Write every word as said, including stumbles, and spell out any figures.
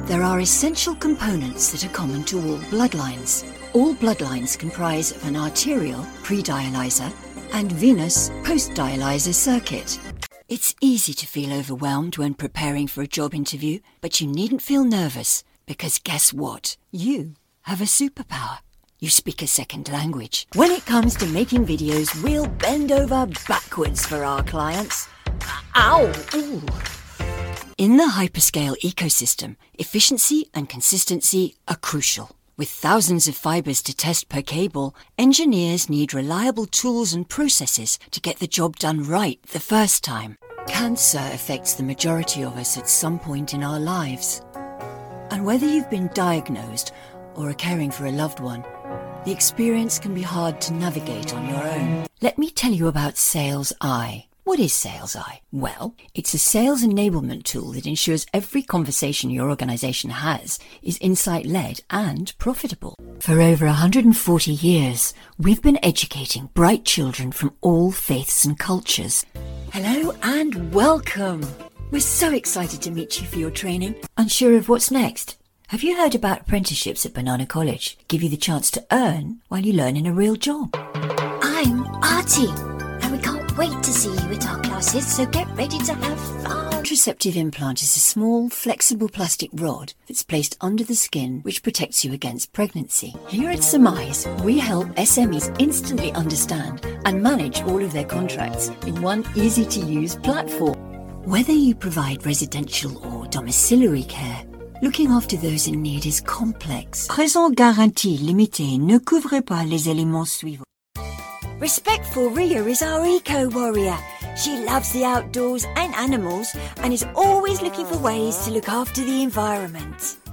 There are essential components that are common to all bloodlines. All bloodlines comprise of an arterial pre-dialyzer and venous post-dialyzer circuit. It's easy to feel overwhelmed when preparing for a job interview, but you needn't feel nervous, because guess what? You have a superpower. You speak a second language. When it comes to making videos, we'll bend over backwards for our clients. Ow! Ooh. In the hyperscale ecosystem, efficiency and consistency are crucial. With thousands of fibers to test per cable, engineers need reliable tools and processes to get the job done right the first time. Cancer affects the majority of us at some point in our lives. And whether you've been diagnosed or are caring for a loved one, the experience can be hard to navigate on your own. Let me tell you about Sales Eye. What is Sales Eye? Well, it's a sales enablement tool that ensures every conversation your organization has is insight-led and profitable. For over one hundred forty years, we've been educating bright children from all faiths and cultures. Hello and welcome! We're so excited to meet you for your training. Unsure of what's next? Have you heard about apprenticeships at Banana College? Give you the chance to earn while you learn in a real job. I'm Artie, and we can't wait to see you at our classes, so get ready to have fun. Contraceptive implant is a small, flexible plastic rod that's placed under the skin which protects you against pregnancy. Here at Surmise, we help S M Es instantly understand and manage all of their contracts in one easy-to-use platform. Whether you provide residential or domiciliary care, looking after those in need is complex. Présent garantie limitée ne couvre pas les éléments suivants. Respectful Ria is our eco-warrior. She loves the outdoors and animals and is always looking for ways to look after the environment.